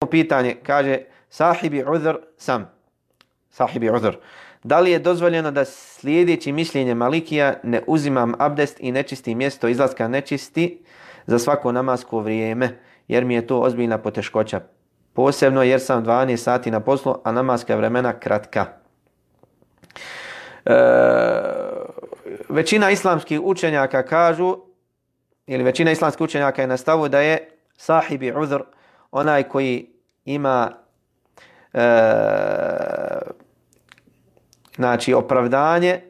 pitanje, kaže sahibi udhr sam. Sahibi udhr. Da li je dozvoljeno da slijedeći mišljenje Malikija ne uzimam abdest i nečisti mjesto izlaska nečisti za svako namasko vrijeme, jer mi je to ozbiljna poteškoća. Posebno jer sam 12 sati na poslu, a namaska vremena kratka. Većina islamskih učenjaka kažu, ili većina islamskih učenjaka je na stavu da je sahibi udhr onaj koji ima znači opravdanje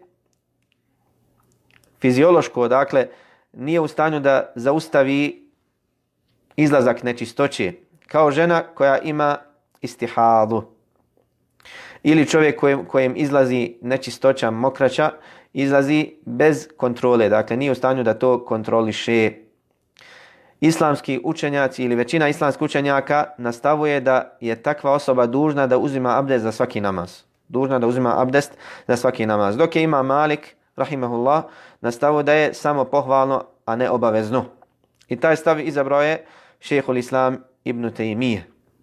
fiziološko, dakle nije u stanju da zaustavi izlazak nečistoće, kao žena koja ima istihadu ili čovjek kojem izlazi nečistoća, mokraća, izlazi bez kontrole, dakle nije u stanju da to kontroliše. Islamski učenjaci ili većina islamskih učenjaka nastavuje da je takva osoba dužna da uzima abdest za svaki namaz. Dužna da uzima abdest za svaki namaz. Dok je Imam Malik, rahimahullah, nastavuje da je samo pohvalno, a ne obavezno. I taj stav izabrao je šejhul Islam Ibn Taymije.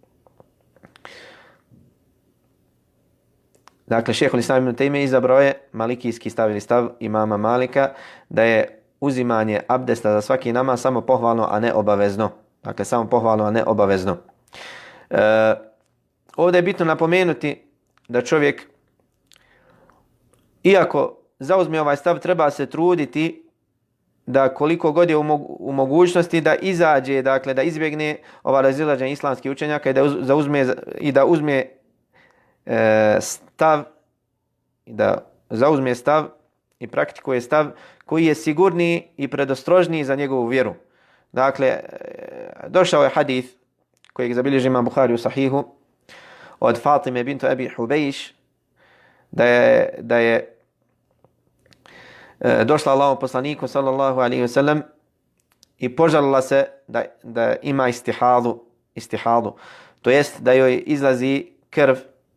Dakle, šejhul Islam Ibn Taymije izabrao je malikijski stav ili stav imama Malika da je uzimanje abdesta za svaki namaz samo pohvalno, a ne obavezno. Dakle, samo pohvalno, a ne obavezno. Ovdje je bitno napomenuti da čovjek, iako zauzme ovaj stav, treba se truditi da koliko god je u mogućnosti da izađe, dakle da izbjegne ova razilaženja islamskih učenjaka i da uzme stav i praktikuje stav koji je sigurniji i predostrožniji za njegovu vjeru. Dakle, došao je hadith kojeg zabilježi Imam Buhari u Sahihu od Fatime bintu Abi Hubejš da je došla Allahom poslaniku sallallahu alaihi wa sallam i požalila se da ima istihadu. To jest da joj izlazi krv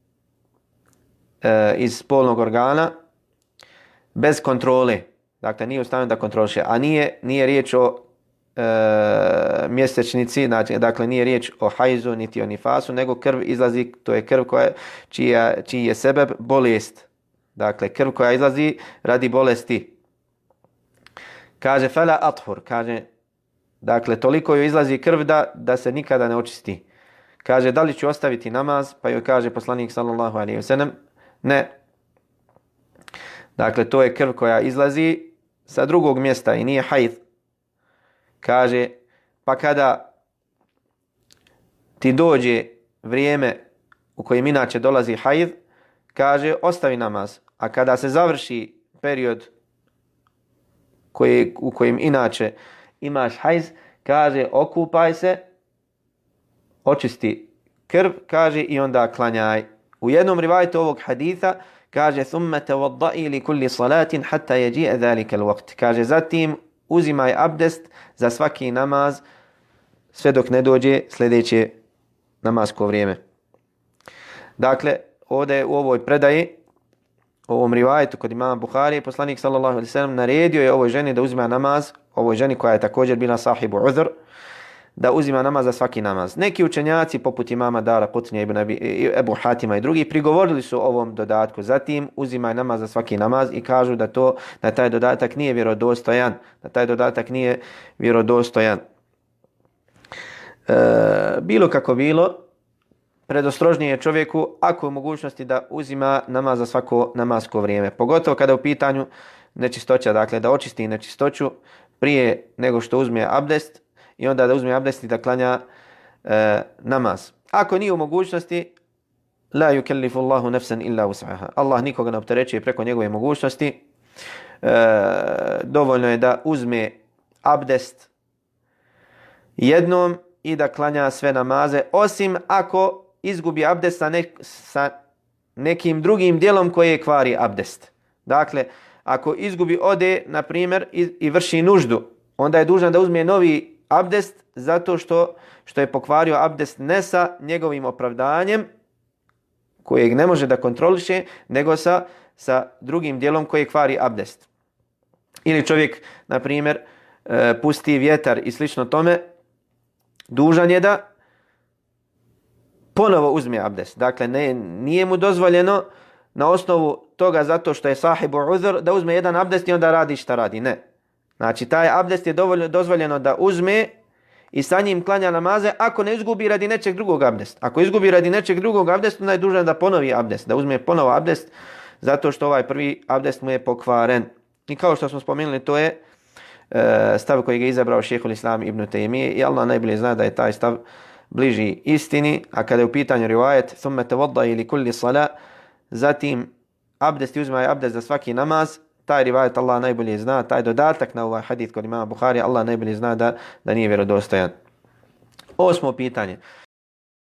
iz spolnog organa bez kontrole. Dakle, nije u stanju da kontroliše. A nije riječ o mjesečnici, dakle nije riječ o hajzu niti o nifasu, nego krv izlazi, to je krv čiji je sebeb bolest. Dakle, krv koja izlazi radi bolesti. Kaže, fela athur, kaže, dakle, toliko joj izlazi krv da se nikada ne očisti. Kaže, da li ću ostaviti namaz? Pa joj kaže poslanik sallallahu alejhi ve sellem, ne. Dakle, to je krv koja izlazi sa drugog mjesta i nije hajd. Kaže, pa kada ti dođe vrijeme u kojem inače dolazi hajd, kaže, ostavi namaz. A kada se završi period u kojem inače imaš hajd, kaže, okupaj se, očisti krv, kaže, i onda klanjaj. U jednom rivajetu ovog haditha kaže, thumma tawadda'i li kulli salatin hatta yaji'a dhalika al-waqt. Kaže, zatim uzimaj abdest za svaki namaz sve dok ne dođe sljedeće namasko vrijeme. Dakle, ovdje u ovoj predaji, u ovom rivajetu kod imama Buhari, poslanik sallallahu alejhi ve sellem naredio je ovoj ženi da uzima namaz, ovoj ženi koja je također bila sahibu udhr, da uzima namaz za svaki namaz. Neki učenjaci poput imama Dara Qutnija ibn Ebu Hatima i drugi prigovorili su ovom dodatku. Zatim uzimaj namaz za svaki namaz i kažu da taj dodatak nije vjerodostojan. Bilo kako bilo, predostrožnije je čovjeku ako je u mogućnosti da uzima namaz za svako namasko vrijeme. Pogotovo kada je u pitanju nečistoća, dakle da očisti nečistoću prije nego što uzme abdest i onda da uzme abdest i da klanja namaz. Ako nije u mogućnosti, la yukellifu Allahu nafsan illa wus'aha. Allah nikoga ne opterećuje preko njegove mogućnosti. Dovoljno je da uzme abdest jednom i da klanja sve namaze, osim ako izgubi abdest sa nekim drugim dijelom koje kvari abdest. Dakle, ako izgubi, ode, na primjer, i vrši nuždu, onda je dužan da uzme novi abdest zato što je pokvario abdest ne sa njegovim opravdanjem kojeg ne može da kontroliše, nego sa drugim dijelom koje kvari abdest. Ili čovjek, na primjer, pusti vjetar i slično tome, dužan je da ponovo uzme abdest. Dakle, nije mu dozvoljeno na osnovu toga zato što je sahibu uzr da uzme jedan abdest i onda radi šta radi. Ne. Znači, taj abdest je dozvoljeno da uzme i sa njim klanja namaze ako ne izgubi radi nečeg drugog abdest. Ako izgubi radi nečeg drugog abdesta, onda je dužan da ponovi abdest, da uzme ponovo abdest zato što ovaj prvi abdest mu je pokvaren. I kao što smo spomenuli, to je stav koji je izabrao šejhul Islam ibn Taymije i Allah najbolje zna da je taj stav bliži istini, a kada je u pitanju rivajet thumma tawadda'i li kulli salat, zatim abdest i uzmaj abdest za svaki namaz, taj rivajet Allah najbolje zna, taj dodatak na ovaj hadith kod imama Buhari, Allah najbolje zna da nije vjerodostojan. Osmo pitanje.